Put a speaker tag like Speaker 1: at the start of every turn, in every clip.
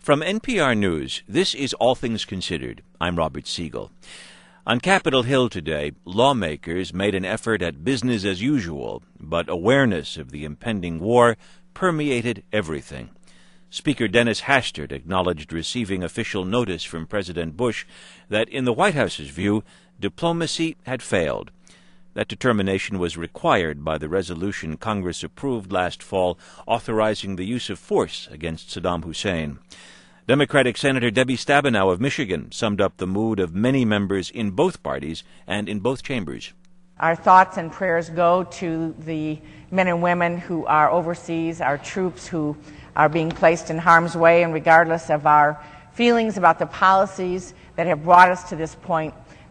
Speaker 1: From NPR News, this is All Things Considered. I'm Robert Siegel. On Capitol Hill today, lawmakers made an effort at business as usual, but awareness of the impending war permeated everything. Speaker Dennis Hastert acknowledged receiving official notice from President Bush that, in the White House's view, diplomacy had failed. That determination was required by the resolution Congress approved last fall authorizing the use of force against Saddam Hussein. Democratic Senator Debbie Stabenow of Michigan summed up the mood of many members in both parties and in both chambers.
Speaker 2: Our thoughts and prayers go to the men and women who are overseas, our troops who are being placed in harm's way, and regardless of our feelings about the policies that have brought us to this point,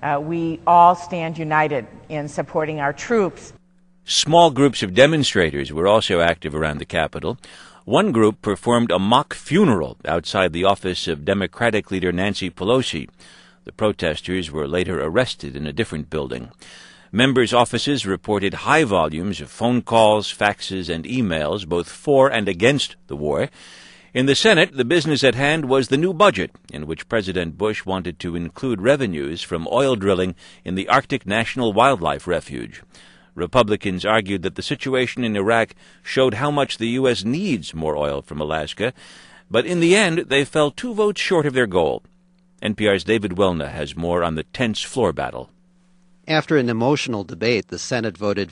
Speaker 2: we all stand united in supporting our troops.
Speaker 1: Small groups of demonstrators were also active around the Capitol. One group performed a mock funeral outside the office of Democratic leader Nancy Pelosi. The protesters were later arrested in a different building. Members' offices reported high volumes of phone calls, faxes, and emails, both for and against the war. In the Senate, the business at hand was the new budget, in which President Bush wanted to include revenues from oil drilling in the Arctic National Wildlife Refuge. Republicans argued that the situation in Iraq showed how much the U.S. needs more oil from Alaska, but in the end they fell 2 votes short of their goal. NPR's David Welna has more on the tense floor battle.
Speaker 3: After an emotional debate, the Senate voted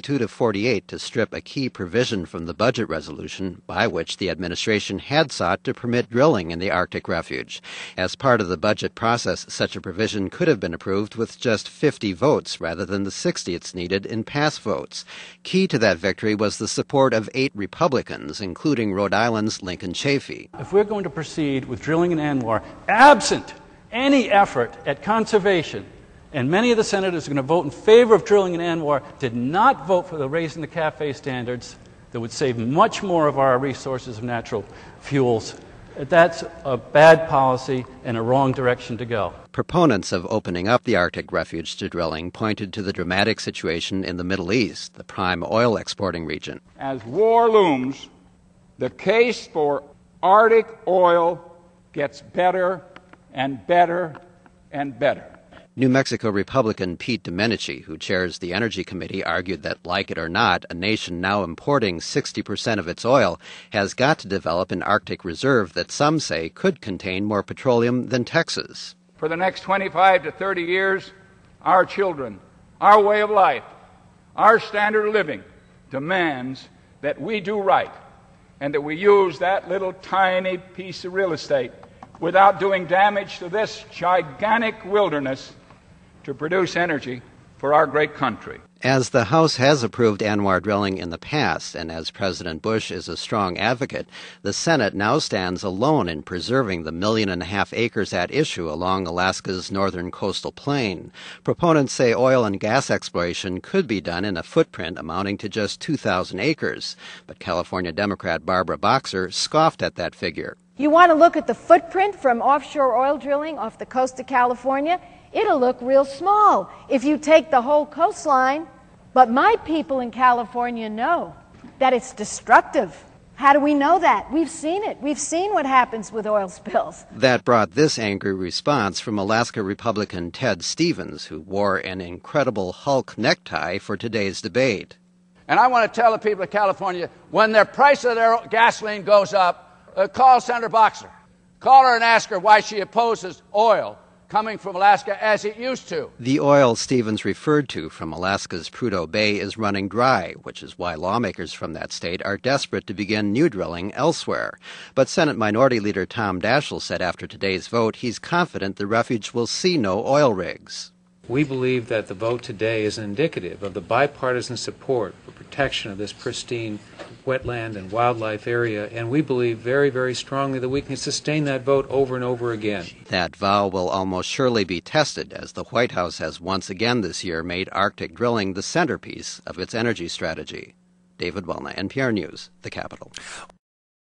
Speaker 3: 52-48 to strip a key provision from the budget resolution by which the administration had sought to permit drilling in the Arctic refuge. As part of the budget process, such a provision could have been approved with just 50 votes rather than the 60 it's needed in pass votes. Key to that victory was the support of 8 Republicans, including Rhode Island's Lincoln Chafee.
Speaker 4: If we're going to proceed with drilling in ANWR, absent any effort at conservation, and many of the senators are going to vote in favor of drilling in ANWR, did not vote for the raising the CAFE standards that would save much more of our resources of natural fuels. That's a bad policy and a wrong direction to go.
Speaker 3: Proponents of opening up the Arctic refuge to drilling pointed to the dramatic situation in the Middle East, the prime oil exporting region.
Speaker 5: As war looms, the case for Arctic oil gets better and better and better.
Speaker 3: New Mexico Republican Pete Domenici, who chairs the Energy Committee, argued that, like it or not, a nation now importing 60% of its oil has got to develop an Arctic reserve that some say could contain more petroleum than Texas.
Speaker 5: For the next 25 to 30 years, our children, our way of life, our standard of living demands that we do right and that we use that little tiny piece of real estate without doing damage to this gigantic wilderness to produce energy for our great country.
Speaker 3: As the House has approved ANWR drilling in the past, and as President Bush is a strong advocate, the Senate now stands alone in preserving the 1.5 million acres at issue along Alaska's northern coastal plain. Proponents say oil and gas exploration could be done in a footprint amounting to just 2,000 acres. But California Democrat Barbara Boxer scoffed at that figure.
Speaker 6: You want to look at the footprint from offshore oil drilling off the coast of California? It'll look real small if you take the whole coastline. But my people in California know that it's destructive. How do we know that? We've seen it. We've seen what happens with oil spills.
Speaker 3: That brought this angry response from Alaska Republican Ted Stevens, who wore an incredible Hulk necktie for today's debate.
Speaker 7: And I want to tell the people of California, when their price of their gasoline goes up, call Senator Boxer. Call her and ask her why she opposes oil coming from Alaska as it used to.
Speaker 3: The oil Stevens referred to from Alaska's Prudhoe Bay is running dry, which is why lawmakers from that state are desperate to begin new drilling elsewhere. But Senate Minority Leader Tom Daschle said after today's vote he's confident the refuge will see no oil rigs.
Speaker 8: We believe that the vote today is indicative of the bipartisan support for protection of this pristine wetland and wildlife area, and we believe very, very strongly that we can sustain that vote over and over again.
Speaker 3: That vow will almost surely be tested, as the White House has once again this year made Arctic drilling the centerpiece of its energy strategy. David Welna, NPR News, the Capitol.